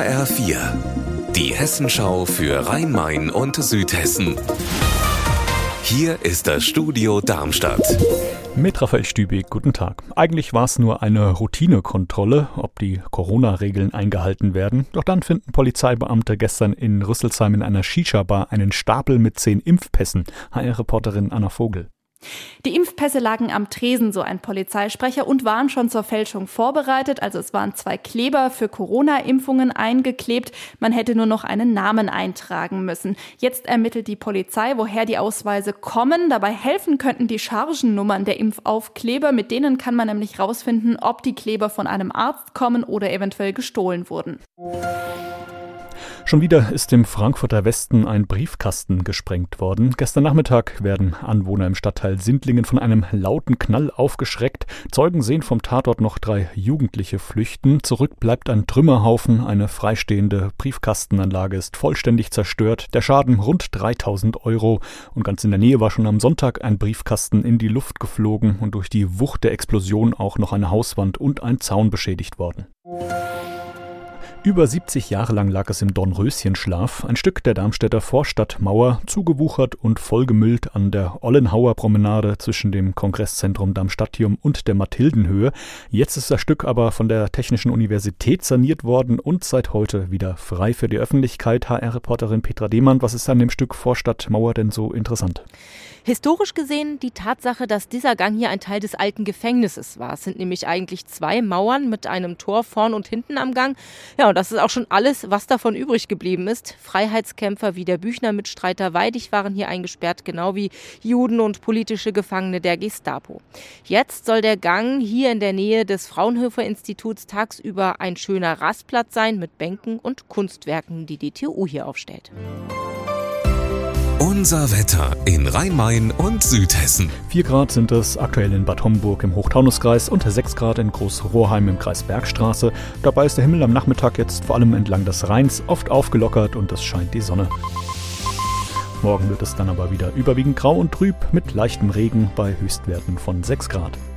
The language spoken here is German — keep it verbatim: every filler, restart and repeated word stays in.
H R vier, die Hessenschau für Rhein-Main und Südhessen. Hier ist das Studio Darmstadt. Mit Raphael Stübig, guten Tag. Eigentlich war es nur eine Routinekontrolle, ob die Corona-Regeln eingehalten werden. Doch dann finden Polizeibeamte gestern in Rüsselsheim in einer Shisha-Bar einen Stapel mit zehn Impfpässen. H R-Reporterin Anna Vogel. Die Impfpässe lagen am Tresen, so ein Polizeisprecher, und waren schon zur Fälschung vorbereitet. Also es waren zwei Kleber für Corona-Impfungen eingeklebt. Man hätte nur noch einen Namen eintragen müssen. Jetzt ermittelt die Polizei, woher die Ausweise kommen. Dabei helfen könnten die Chargennummern der Impfaufkleber. Mit denen kann man nämlich rausfinden, ob die Kleber von einem Arzt kommen oder eventuell gestohlen wurden. Schon wieder ist im Frankfurter Westen ein Briefkasten gesprengt worden. Gestern Nachmittag werden Anwohner im Stadtteil Sindlingen von einem lauten Knall aufgeschreckt. Zeugen sehen vom Tatort noch drei Jugendliche flüchten. Zurück bleibt ein Trümmerhaufen. Eine freistehende Briefkastenanlage ist vollständig zerstört. Der Schaden rund dreitausend Euro. Und ganz in der Nähe war schon am Sonntag ein Briefkasten in die Luft geflogen und durch die Wucht der Explosion auch noch eine Hauswand und ein Zaun beschädigt worden. Über siebzig Jahre lang lag es im Dornröschenschlaf, ein Stück der Darmstädter Vorstadtmauer, zugewuchert und vollgemüllt an der Ollenhauer Promenade zwischen dem Kongresszentrum Darmstadtium und der Mathildenhöhe. Jetzt ist das Stück aber von der Technischen Universität saniert worden und seit heute wieder frei für die Öffentlichkeit. H R-Reporterin Petra Dehmann, was ist an dem Stück Vorstadtmauer denn so interessant? Historisch gesehen die Tatsache, dass dieser Gang hier ein Teil des alten Gefängnisses war. Es sind nämlich eigentlich zwei Mauern mit einem Tor vorn und hinten am Gang. Ja, und das ist auch schon alles, was davon übrig geblieben ist. Freiheitskämpfer wie der Büchner-Mitstreiter Weidig waren hier eingesperrt, genau wie Juden und politische Gefangene der Gestapo. Jetzt soll der Gang hier in der Nähe des Fraunhofer-Instituts tagsüber ein schöner Rastplatz sein mit Bänken und Kunstwerken, die die T U hier aufstellt. Unser Wetter in Rhein-Main und Südhessen. vier Grad sind es aktuell in Bad Homburg im Hochtaunuskreis und sechs Grad in Großrohrheim im Kreis Bergstraße. Dabei ist der Himmel am Nachmittag jetzt vor allem entlang des Rheins oft aufgelockert und es scheint die Sonne. Morgen wird es dann aber wieder überwiegend grau und trüb mit leichtem Regen bei Höchstwerten von sechs Grad.